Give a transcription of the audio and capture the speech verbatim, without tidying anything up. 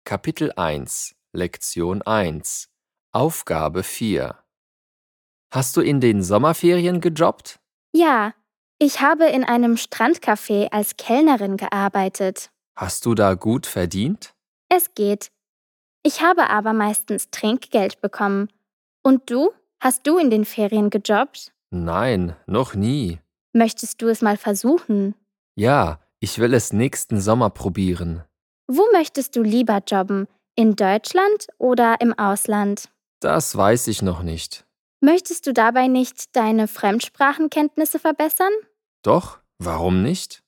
Kapitel eins, Lektion eins, Aufgabe vier. Hast du in den Sommerferien gejobbt? Ja, ich habe in einem Strandcafé als Kellnerin gearbeitet. Hast du da gut verdient? Es geht. Ich habe aber meistens Trinkgeld bekommen. Und du? Hast du in den Ferien gejobbt? Nein, noch nie. Möchtest du es mal versuchen? Ja, ich will es nächsten Sommer probieren. Wo möchtest du lieber jobben? In Deutschland oder im Ausland? Das weiß ich noch nicht. Möchtest du dabei nicht deine Fremdsprachenkenntnisse verbessern? Doch, warum nicht?